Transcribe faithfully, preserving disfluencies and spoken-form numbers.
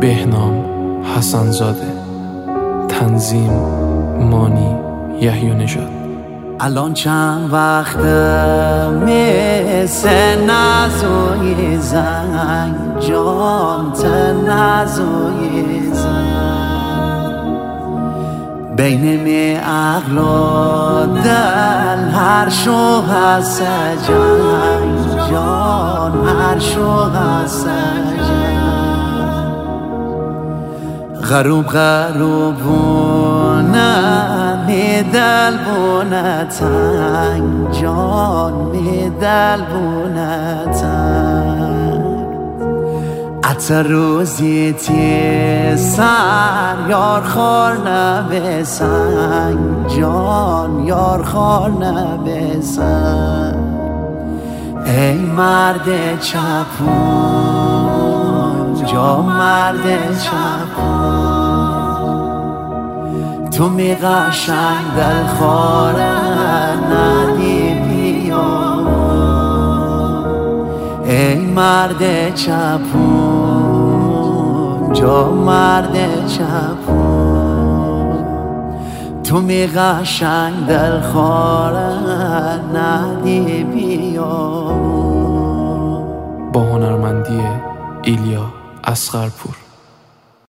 بهنام حسن‌زاده، تنظیم مانی یحیی نژاد. الان چند وقته مثل نزوی زنگ جان ته نزوی زنگ بین می عقل و دل هر شو هست جنگ جان هر شو هست جنگ غروب غروبونه می دل بونه تنگ جان می دل بونه تنگ عطر روزی تی سر یار خور نبه سنگ جان یار خور نبه سنگ ای مرد چپون جا مرد چپون تو می قشنگ دل خواره ندی بیا ای مرد چپون جا مرد چپون تو می قشنگ دل خواره ندی بیا. با هنرمندی ایلیا اصغرپور.